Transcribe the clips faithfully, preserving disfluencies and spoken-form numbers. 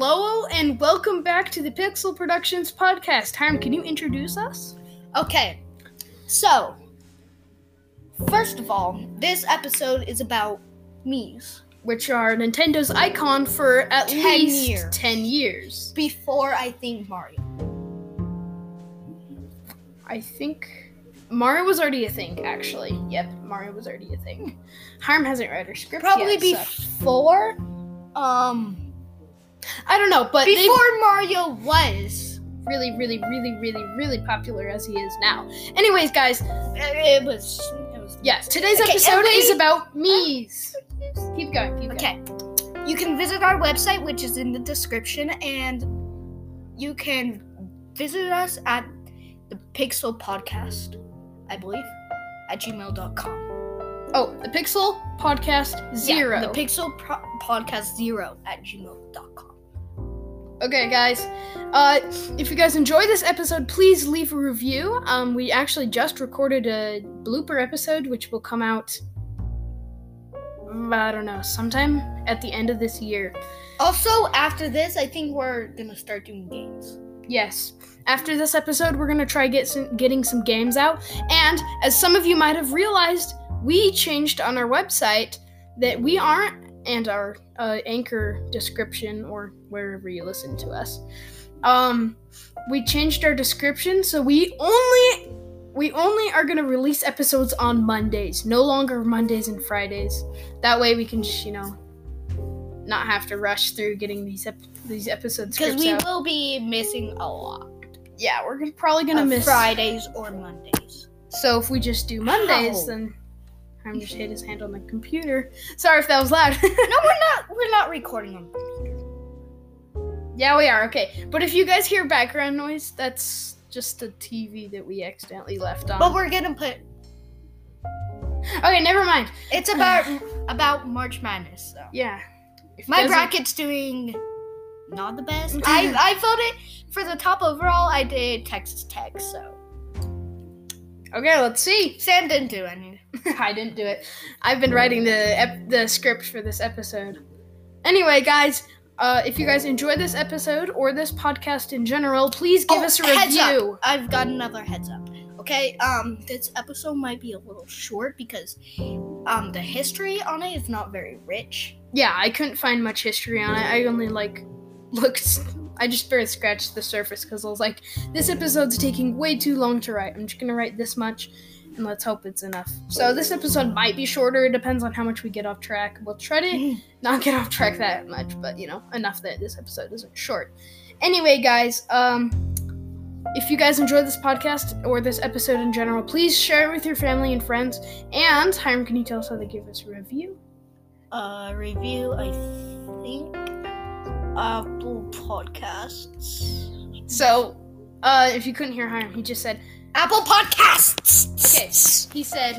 Hello and welcome back to the Pixel Productions podcast. Hiram, can you introduce us? Okay, so, first of all, this episode is about Mii's, which are Nintendo's icon for at ten least years. ten years. Before, I think, Mario. I think Mario was already a thing, actually. Yep, Mario was already a thing. Hiram hasn't read her script Probably yet. so- before, um... I don't know, but Before they- Mario was... really, really, really, really, really popular as he is now. Anyways, guys, It was... It was yes, today's Okay, episode everybody- is about Mii's. Keep going, keep going. Okay, you can visit our website, which is in the description, and you can visit us at the Pixel Podcast, I believe, at gmail dot com. Oh, the Pixel Podcast Zero. Yeah, the Pixel Pro- Podcast Zero at gmail dot com. Okay, guys, uh, if you guys enjoy this episode, please leave a review. Um, we actually just recorded a blooper episode, which will come out, I don't know, sometime at the end of this year. Also, after this, I think we're gonna start doing games. Yes. After this episode, we're gonna try get some, getting some games out. And as some of you might have realized, we changed on our website that we aren't, and our uh, anchor description, or wherever you listen to us, um, we changed our description, so we only we only are gonna release episodes on Mondays, no longer Mondays and Fridays. That way, we can just, you know, not have to rush through getting these ep- these episodes. Because we out. will be missing a lot. Yeah, we're gonna, probably gonna of miss Fridays or Mondays. So if we just do Mondays, How? then I'm just hit his hand on the computer. Sorry if that was loud. No, we're not. We're not recording on computer. Yeah, we are. Okay, but if you guys hear background noise, that's just the T V that we accidentally left on. But we're gonna put. Okay, never mind. It's about about March Madness. So. Yeah. If you My guys- bracket's doing not the best. I I voted for the top overall. I did Texas Tech. So Okay, let's see. Sam didn't do any. I didn't do it. I've been writing the ep- the script for this episode. Anyway, guys, uh, if you guys enjoy this episode or this podcast in general, please give Oh, us a heads review. up. I've got another heads up. Okay, um, this episode might be a little short because um the history on it is not very rich. Yeah, I couldn't find much history on it. I only, like, looked... I just barely scratched the surface because I was like, this episode's taking way too long to write. I'm just going to write this much, and let's hope it's enough. So this episode might be shorter. It depends on how much we get off track. We'll try to not get off track that much, but, you know, enough that this episode isn't short. Anyway, guys, um... if you guys enjoy this podcast or this episode in general, please share it with your family and friends. And, Hiram, can you tell us how they give us a review? Uh, review, I think, Apple Podcasts. So, uh, if you couldn't hear Hiram, he just said, Apple Podcasts! okay, he said,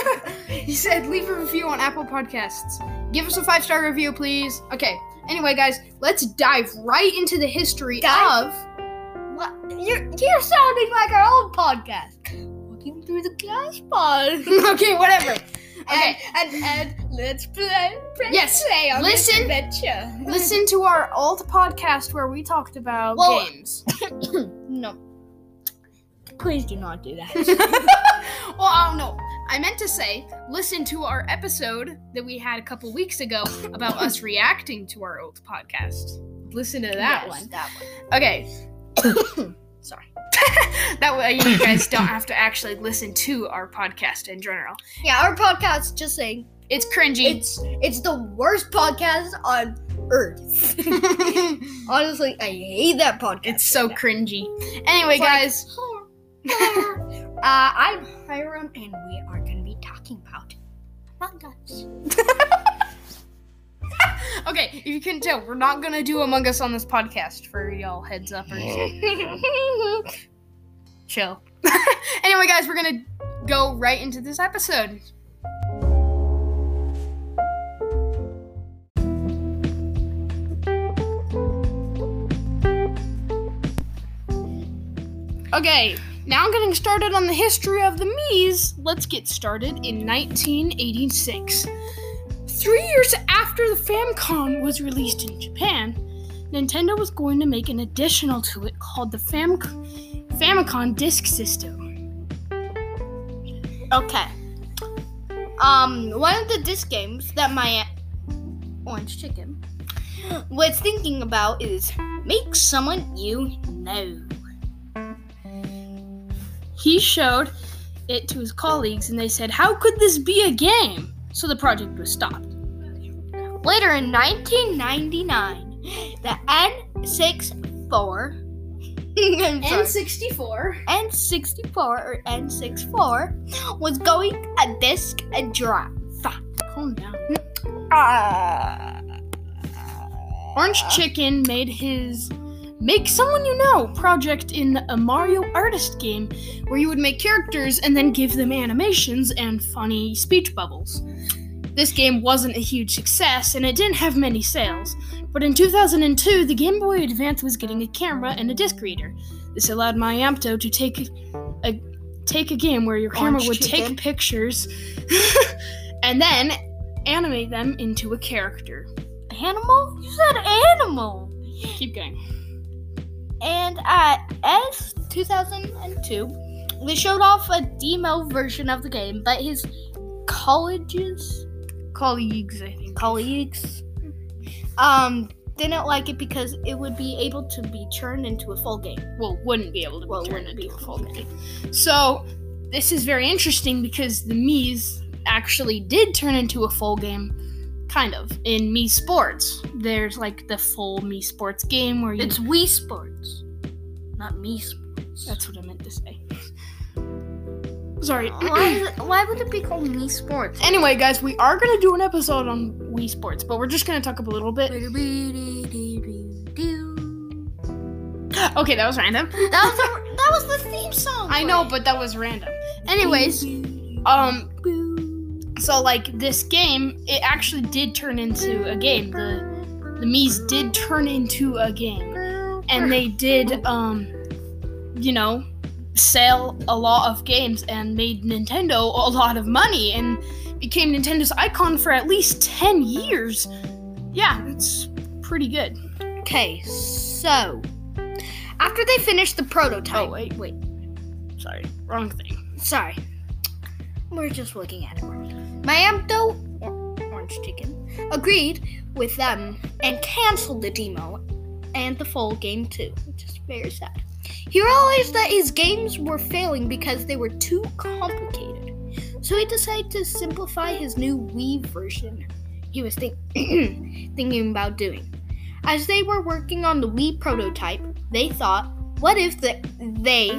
he said, leave a review on Apple Podcasts. Give us a five-star review, please. Okay, anyway, guys, let's dive right into the history Dive? of... What? You're, you're sounding like our old podcast. Looking through the glass pod. Okay, whatever. Okay. And, and, and let's play, press Yes, play on listen- this adventure. Listen to our old podcast where we talked about Well- games. No. Please do not do that. Well, I don't know. I meant to say, listen to our episode that we had a couple weeks ago about us reacting to our old podcast. Listen to that Yes, one. That one. Okay. Sorry. That way you guys don't have to actually listen to our podcast in general. Yeah, our podcast, just saying, It's cringy. it's it's the worst podcast on earth. Honestly, I hate that podcast. It's so right cringy. Anyway, It's like- guys. now. uh, I'm Hiram, and we are going to be talking about Among Us. Okay, if you couldn't tell, we're not gonna do Among Us on this podcast for y'all heads uppers. Chill. Anyway, guys, we're gonna go right into this episode. Okay, now getting started on the history of the Mii's, let's get started in nineteen eighty-six. Three years after the Famicom was released in Japan, Nintendo was going to make an additional to it called the Fam- Famicom Disk System. Okay. Um, one of the disc games that my Orange Chicken was thinking about is Make Someone You Know. He showed it to his colleagues and they said, "How could this be a game?" So the project was stopped. Later in nineteen ninety-nine, the N sixty-four N sixty-four N sixty-four or N sixty-four was going a disc drive. Calm down. Uh, Orange Chicken made his Make Someone You Know project in a Mario Artist game where you would make characters and then give them animations and funny speech bubbles. This game wasn't a huge success and it didn't have many sales, but in two thousand two, the Game Boy Advance was getting a camera and a disc reader. This allowed Miyamoto to take a take a game where your camera Orange would Chicken. take pictures and then animate them into a character. Animal? You said animal. Keep going. And at S two thousand two, they showed off a demo version of the game, but his colleges, Colleagues, I think. colleagues, um, didn't like it because it would be able to be turned into a full game. Well, wouldn't be able to Well, be turned wouldn't into be a full game. So, this is very interesting because the Mii's actually did turn into a full game, kind of, in Mii Sports. There's like the full Mii Sports game where you... It's Wii Sports, not Mii Sports. That's what I meant to say. Sorry. Why, is it, why would it be called Mii Sports? Anyway, guys, we are going to do an episode on Wii Sports, but we're just going to talk up a little bit. Okay, that was random. That was a, that was the theme song. I know, but that was random. Anyways, um, so like this game, it actually did turn into a game. The the Mii's did turn into a game, and they did, um, you know, sell a lot of games and made Nintendo a lot of money and became Nintendo's icon for at least ten years. Yeah, it's pretty good. Okay, so after they finished the prototype, Oh wait, wait. Sorry, wrong thing. sorry, we're just looking at it. Miyamoto, or Orange Chicken, agreed with them and canceled the demo and the full game too, which is very sad. He realized that his games were failing because they were too complicated, so he decided to simplify his new Wii version he was think- thinking about doing. As they were working on the Wii prototype, they thought, what if the, they...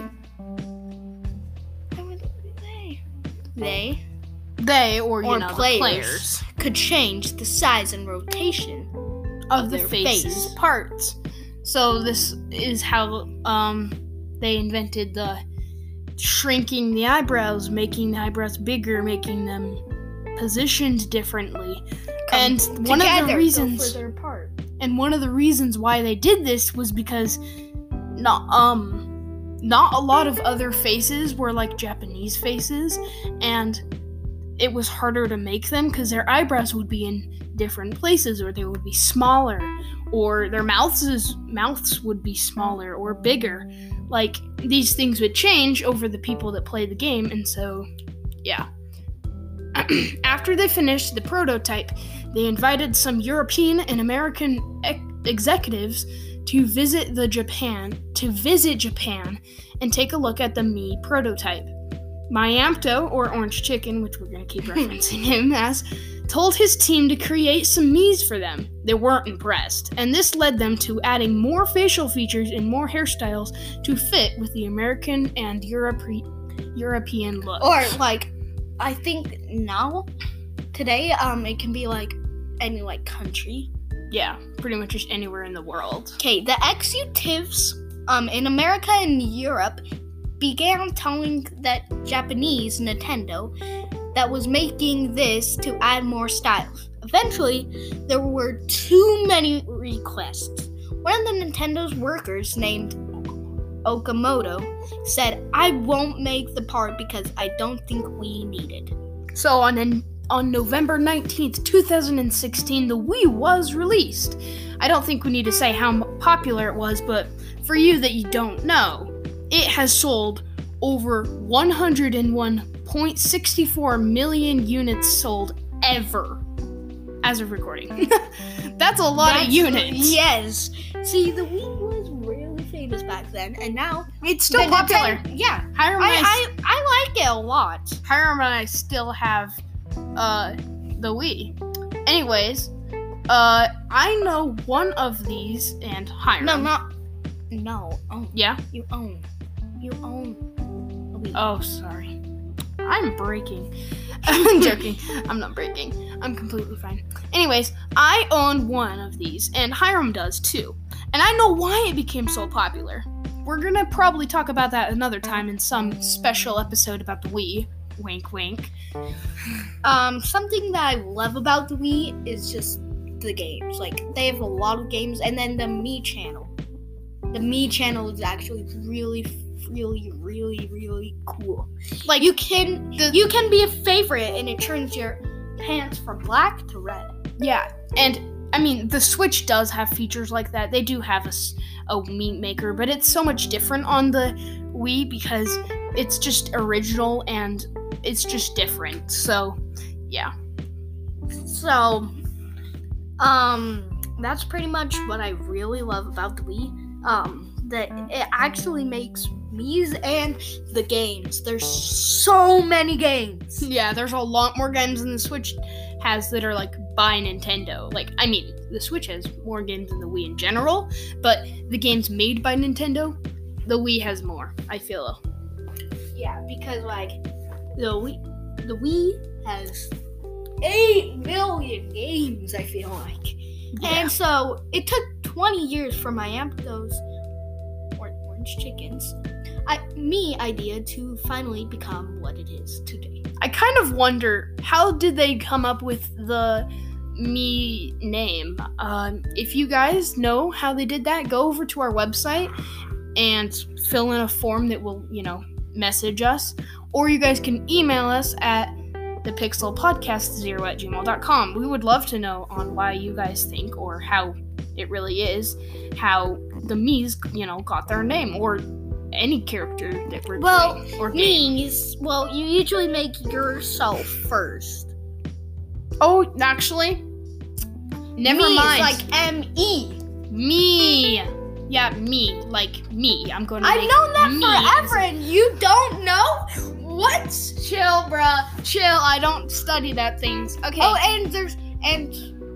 They... They... They, or you or know, players, the players could change the size and rotation of of the their face's face. parts. So this is how um they invented the shrinking the eyebrows, making the eyebrows bigger, making them positioned differently. And one of the Together, reasons so further apart. and one of the reasons why they did this was because not um not a lot of other faces were like Japanese faces, and it was harder to make them because their eyebrows would be in different places, or they would be smaller, or their mouths mouths would be smaller or bigger. Like, these things would change over the people that play the game, and so yeah. After they finished the prototype, they invited some European and American ex- executives to visit the Japan to visit Japan and take a look at the Mii prototype. Miyamoto, or Orange Chicken, which we're going to keep referencing him as, told his team to create some Mii's for them. They weren't impressed, and this led them to adding more facial features and more hairstyles to fit with the American and Europe- European look. Or like, I think now, today, um, it can be like any like country. Yeah, pretty much just anywhere in the world. Okay, the executives, um, in America and Europe began telling that Japanese Nintendo that was making this to add more styles. Eventually, there were too many requests. One of the Nintendo's workers, named Okamoto, said, "I won't make the part because I don't think we need it." So on Nin- on November nineteenth, twenty sixteen, the Wii was released. I don't think we need to say how popular it was, but for you that you don't know, it has sold over one hundred one point six four million units sold ever as of recording. That's a lot That's, of units. Yes. See, the Wii was really famous back then, and now It's still the popular. Nintendo- yeah. Hiram and I, I, I, I like it a lot. Hiram and I still have uh, the Wii. Anyways, uh, I know one of these, and Hiram. No, not. No. Own. Yeah? You own. You own. a Wii. Oh, sorry. I'm breaking. I'm joking. I'm not breaking. I'm completely fine. Anyways, I own one of these, and Hiram does too. And I know why it became so popular. We're gonna probably talk about that another time in some special episode about the Wii. Wink, wink. Um, something that I love about the Wii is just the games. Like, they have a lot of games, and then the Me channel. The Me channel is actually really, really, really, really cool. Like, you can The- you can be a favorite, and it turns your pants from black to red. Yeah, and I mean, the Switch does have features like that. They do have a, s- a meat maker, but it's so much different on the Wii because it's just original and it's just different. So, yeah. So, um, that's pretty much what I really love about the Wii. Um, that it actually makes Mii's and the games. There's so many games. Yeah, there's a lot more games than the Switch has that are like by Nintendo. Like, I mean, the Switch has more games than the Wii in general, but the games made by Nintendo, the Wii has more, I feel. Yeah, because like the Wii, the Wii has eight million games. I feel like, Yeah. and so it took twenty years for my Amp those or orange chickens, I me idea to finally become what it is today. I kind of wonder, how did they come up with the Me name? Um, if you guys know how they did that, go over to our website and fill in a form that will, you know, message us. Or you guys can email us at the pixel podcast zero at gmail dot com. We would love to know on why you guys think, or how it really is, how the Me's, you know, got their name, or any character that we're Well, doing, or game. Me's, well, you usually make yourself first. Oh, actually, never Me is mind. like M E. Me. Yeah, me. Like me. I'm going to I've make known that me forever, as- and you don't know what? Chill, bruh. Chill. I don't study that things. Okay. Oh, and there's and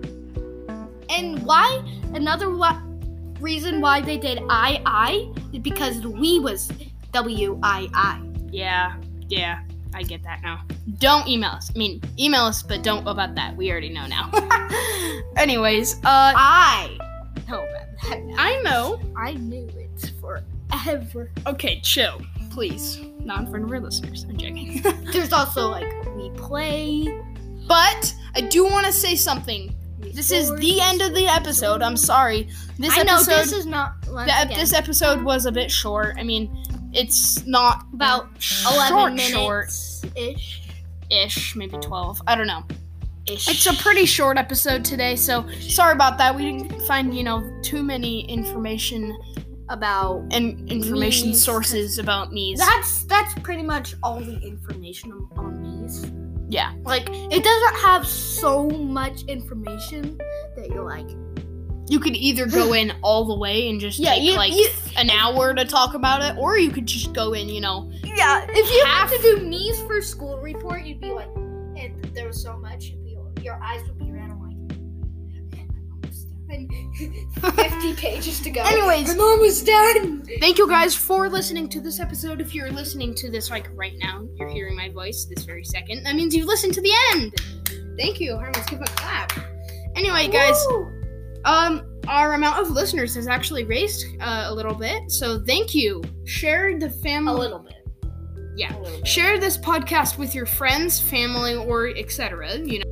and why another wa- reason why they did I I is because the Wii was W I I. yeah. Yeah. I get that now. Don't email us. I mean, email us, but don't about that. We already know now. Anyways, uh, I. No, man, I know. I knew it forever. Okay, chill, please. Not in front of our listeners. I'm joking. There's also like We Play. But I do want to say something. We This is Sports. the end of the episode. I'm sorry. This I know episode. this is not. Once the, again, this episode was a bit short. I mean, it's not about short, eleven short minutes ish. ish, maybe twelve. I don't know. Ish. It's a pretty short episode today, so sorry about that. We didn't find, you know, too many information about. and information Me's. sources about Me's. That's that's pretty much all the information on, on these. Yeah. Like, it doesn't have so much information that you're like, You could either go in all the way and just Yeah, take you- like you- an hour to talk about it, or you could just go in, you know. yeah. If you Half- had to do Me's for school report, you'd be like, and there was so much, you'd be, your eyes would be red. I'm like, man, I'm almost done. Fifty pages to go. Anyways, I'm almost done. thank you guys for listening to this episode. If you're listening to this like right now, you're hearing my voice this very second. That means you've listened to the end. Thank you. Harmon, let's give a clap. Anyway, guys, Woo! um, our amount of listeners has actually raised uh, a little bit. So thank you. Share the a family. little bit. Yeah. A little bit. Share this podcast with your friends, family, or et cetera. You know.